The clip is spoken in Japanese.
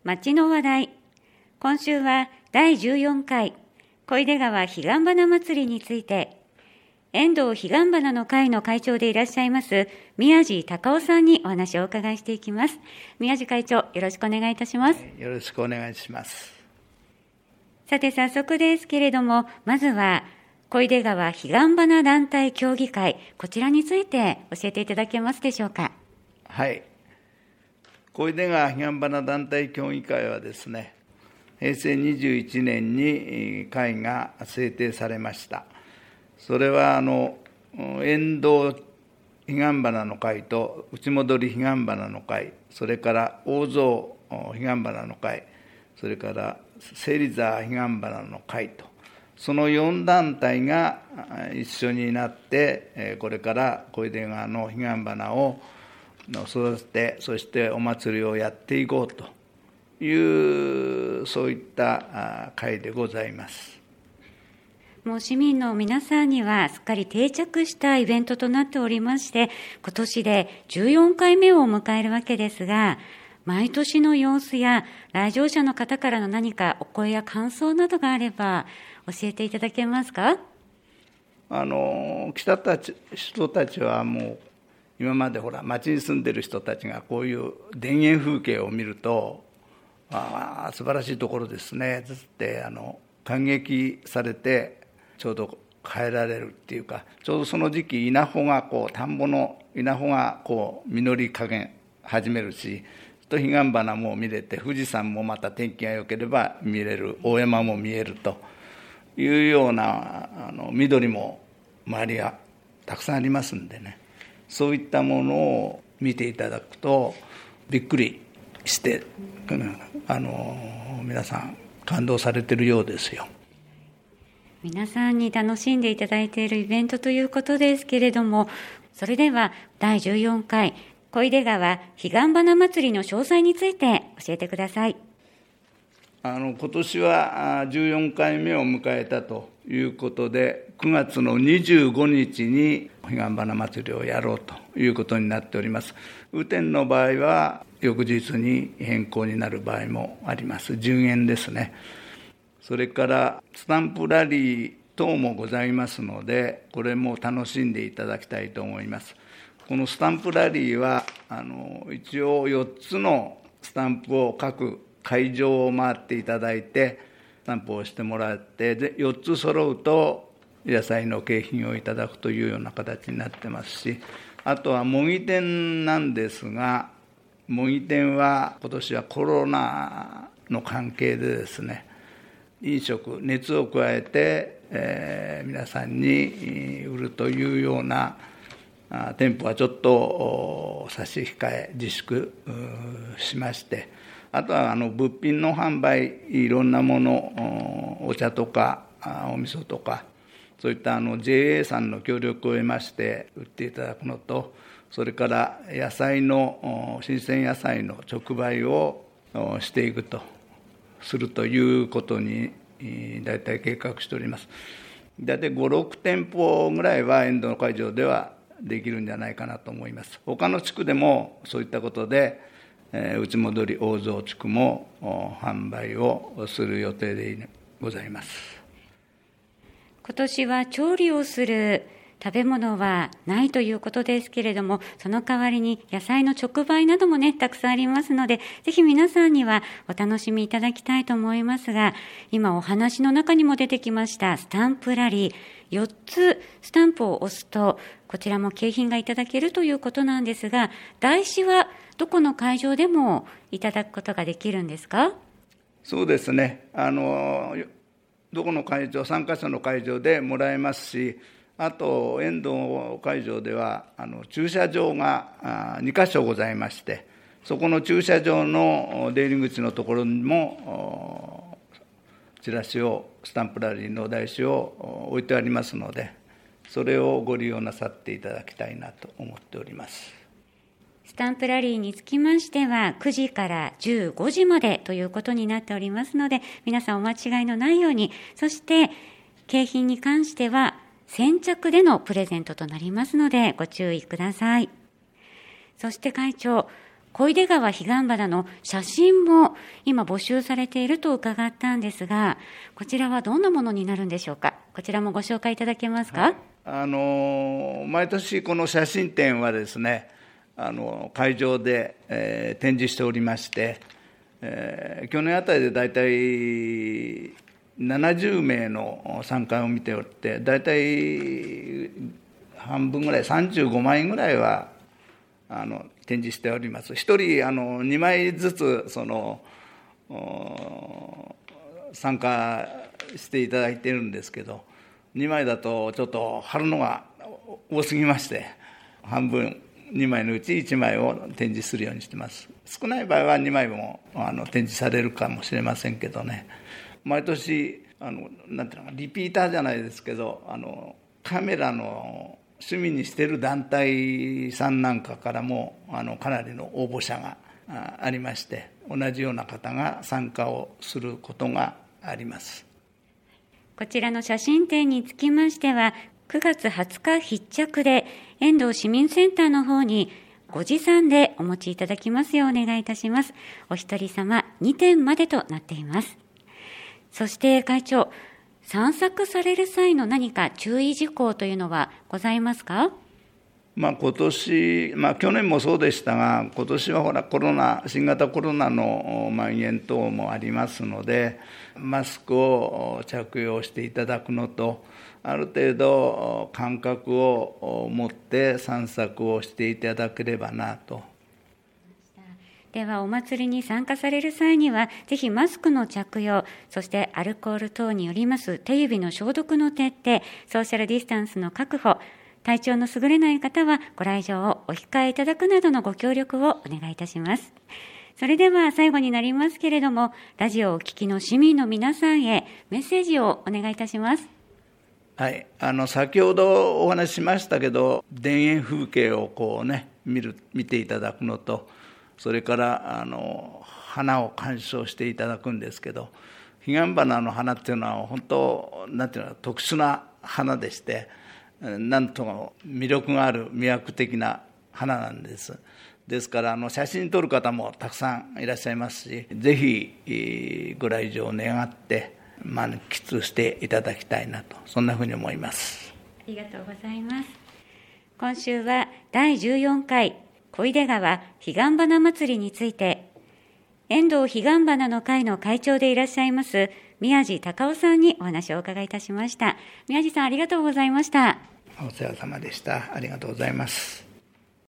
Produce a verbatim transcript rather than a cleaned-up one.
町の話題。今週はだいじゅうよんかい小出川彼岸花祭りについて、遠藤彼岸花の会の会長でいらっしゃいます宮地隆夫さんにお話をお伺いしていきます。宮地会長、よろしくお願いいたします。 よろしくお願いします。 さて早速ですけれども、まずは小出川彼岸花団体協議会、こちらについて教えていただけますでしょうか。 はい。小出川彼岸花団体協議会はですね、へいせいにじゅういちねんに会が制定されました。それはあの遠藤彼岸花の会と内戻り彼岸花の会、それから大蔵彼岸花の会、それから芹沢彼岸花の会と、そのよん団体が一緒になって、これから小出川の彼岸花を育てて、そしてお祭りをやっていこうという、そういった会でございます。 もう市民の皆さんにはすっかり定着したイベントとなっておりまして、今年でじゅうよんかいめを迎えるわけですが、毎年の様子や来場者の方からの何かお声や感想などがあれば教えていただけますか。 あの来たたち人たちはもう今までほら町に住んでる人たちがこういう田園風景を見ると、ああ素晴らしいところですねつってあの感激されてちょうど帰られるっていうか、ちょうどその時期稲穂がこう田んぼの稲穂がこう実り加減始めるし、と彼岸花も見れて、富士山もまた天気が良ければ見れる、大山も見えるというようなあの緑も周りがたくさんありますんでね、そういったものを見ていただくとびっくりして、あの皆さん感動されているようですよ。 皆さんに楽しんでいただいているイベントということですけれども、それではだいじゅうよんかい小出川彼岸花祭りの詳細について教えてください。 あの今年はじゅうよんかいめを迎えたということで、くがつのにじゅうごにちに彼岸花祭りをやろうということになっております。雨天の場合は翌日に変更になる場合もあります。順延ですね。それからスタンプラリー等もございますので、これも楽しんでいただきたいと思います。このスタンプラリーはあの一応よっつのスタンプを各会場を回っていただいてスタンプをしてもらって、でよっつ揃うと野菜の景品をいただくというような形になってますし、あとは模擬店なんですが、模擬店は今年はコロナの関係でですね、飲食熱を加えて、えー、皆さんに売るというような店舗はちょっと差し控え自粛しまして、あとはあの物品の販売、いろんなもの、お茶とかお味噌とか、そういったあの ジェーエー さんの協力を得まして売っていただくのと、それから野菜の新鮮野菜の直売をしていくとするということに大体計画しております。大体ご、ろくてんぽぐらいは遠藤の会場ではできるんじゃないかなと思います。他の地区でもそういったことで、えー、内戻り大蔵地区も販売をする予定でございます。 今年は調理をする食べ物はないということですけれども、その代わりに野菜の直売などもね、たくさんありますので、ぜひ皆さんにはお楽しみいただきたいと思いますが、今お話の中にも出てきましたスタンプラリー、よっつスタンプを押すとこちらも景品がいただけるということなんですが、台紙はどこの会場でもいただくことができるんですか。 そうですね、あのどこの会場、さんかしょの会場でもらえますし、あと遠藤会場ではあの駐車場がにかしょございまして、そこの駐車場の出入り口のところにもチラシを、スタンプラリーの台紙を置いてありますので、それをご利用なさっていただきたいなと思っております。 スタンプラリーにつきましてはくじからじゅうごじまでということになっておりますので、皆さんお間違いのないように、そして景品に関しては先着でのプレゼントとなりますのでご注意ください。そして会長、 小出川彼岸花の写真も今募集されていると伺ったんですが、こちらはどんなものになるんでしょうか。こちらもご紹介いただけますか。はい、 あの毎年この写真展はですね、あの会場で、えー、展示しておりまして、えー、去年あたりで大体ななじゅうめいの参加を見ておって、大体半分ぐらい、さんじゅうごまいぐらいはあの展示しております。ひとりあのにまいずつその参加していただいているんですけど、にまいだとちょっと貼るのが多すぎまして、半分にまいのうちいちまいを展示するようにしてます。少ない場合はにまいもあの展示されるかもしれませんけどね、毎年あのなんていうのかリピーターじゃないですけど、あのカメラの趣味にしている団体さんなんかからもあのかなりの応募者がありまして、同じような方が参加をすることがあります。 こちらの写真展につきましては、くがつはつか必着で遠藤市民センターの方にご持参でお持ちいただきますようお願いいたします。お一人様にてんまでとなっています。そして会長、散策される際の何か注意事項というのはございますか。 まあ、今年、まあ、去年もそうでしたが、今年はほらコロナ、新型コロナの蔓延等もありますので、マスクを着用していただくのと、ある程度間隔を持って散策をしていただければなと。 ではお祭りに参加される際には、ぜひマスクの着用、そしてアルコール等によります手指の消毒の徹底、ソーシャルディスタンスの確保、体調の優れない方はご来場をお控えいただくなどのご協力をお願いいたします。それでは最後になりますけれども、ラジオをお聞きの市民の皆さんへメッセージをお願いいたします。 はい、あの先ほどお話ししましたけど、田園風景をこうね見る見ていただくのと、それからあの花を鑑賞していただくんですけど、彼岸花の花っていうのは本当なんていうの特殊な花でして、なんとも魅力がある魅惑的な花なんです。ですからあの写真撮る方もたくさんいらっしゃいますし、ぜひご来場を願って満喫していただきたいなと、そんなふうに思います。 ありがとうございます。今週はだいじゅうよんかい小出川彼岸花祭りについて、遠藤彼岸花の会の会長でいらっしゃいます宮地隆夫さんにお話をお伺いいたしました。宮地さん、ありがとうございました。 お世話様でした。ありがとうございます。